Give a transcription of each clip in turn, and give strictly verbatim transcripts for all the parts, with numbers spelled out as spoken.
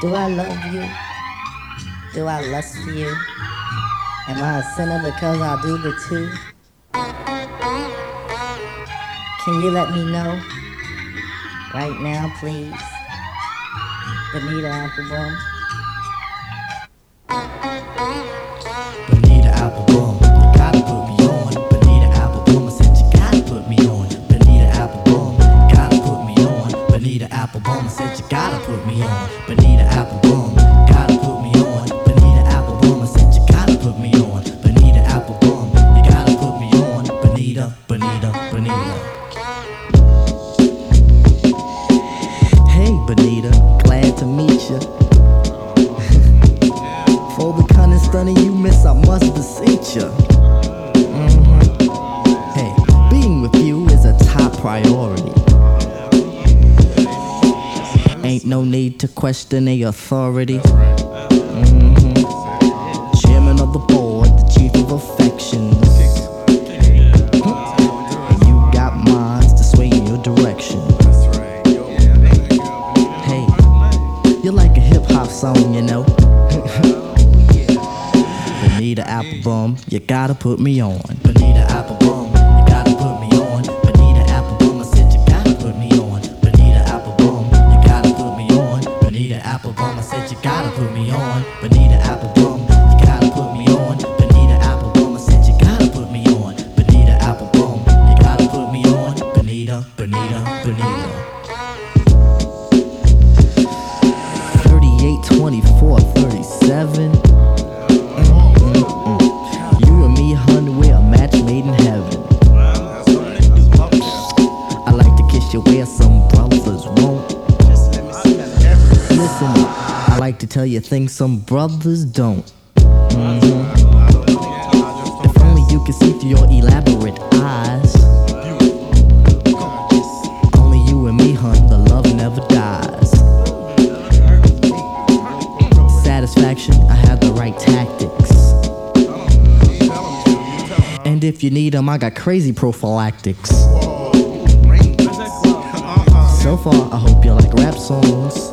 Do I love you? Do I lust for you? Am I a sinner because I do the two? Can you let me know? Right now, please. Bonita Applebum. Bonita Applebum, you gotta put me on. Bonita Applebum, I said you gotta put me on. Bonita Applebum, you gotta put me on. Bonita Applebum, I said you gotta put me on. Bonita Applebum, gotta put me on. Bonita Applebum, I said you gotta put me on. Bonita Applebum, you gotta put me on. Bonita, Bonita, Bonita. Hey Bonita, glad to meet ya. For the cunning stunning you miss, I must beseech ya. Mm-hmm. Hey, being with you is a top priority. Ain't no need to question a authority. Mm-hmm. Chairman of the board, the chief of affections. And you got minds to sway in your direction. Hey, you're like a hip hop song, you know. Bonita Applebum, you gotta put me on. Bonita Applebum, you gotta put me on. Bonita Applebum, I said you gotta put me on. Bonita Applebum, you gotta put me on. Bonita Applebum, I said you gotta put me on. Bonita Applebum, you gotta put me on. Bonita Applebum, I said you gotta put me on. Bonita Applebum, you gotta put me on. Bonita, Bonita, Bonita. thirty-eight, twenty-four, thirty-seven. You and me, hun, we're a match made in heaven. I like to kiss you where some brothers won't. Listen up, I like to tell you things some brothers don't. Mm-hmm. If only you could see through your elaborate eyes. Only you and me, hun, the love never dies. Satisfaction, I have the right tactics. And if you need them, I got crazy prophylactics. So far, I hope you like rap songs.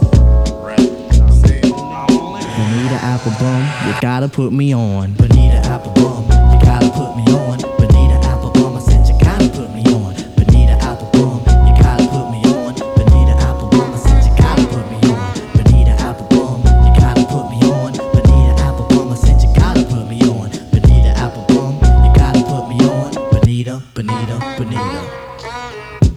Bonita Applebum, you gotta put me on. Bonita Applebum, you gotta put me on. Bonita Applebum, I said you gotta put me on. Bonita Applebum, you gotta put me on. Bonita Applebum, I said you gotta put me on. Bonita Applebum, you gotta put me on. Bonita Applebum, I said you gotta put me on. Bonita Applebum, you gotta put me on. Bonita, Bonita, Bonita.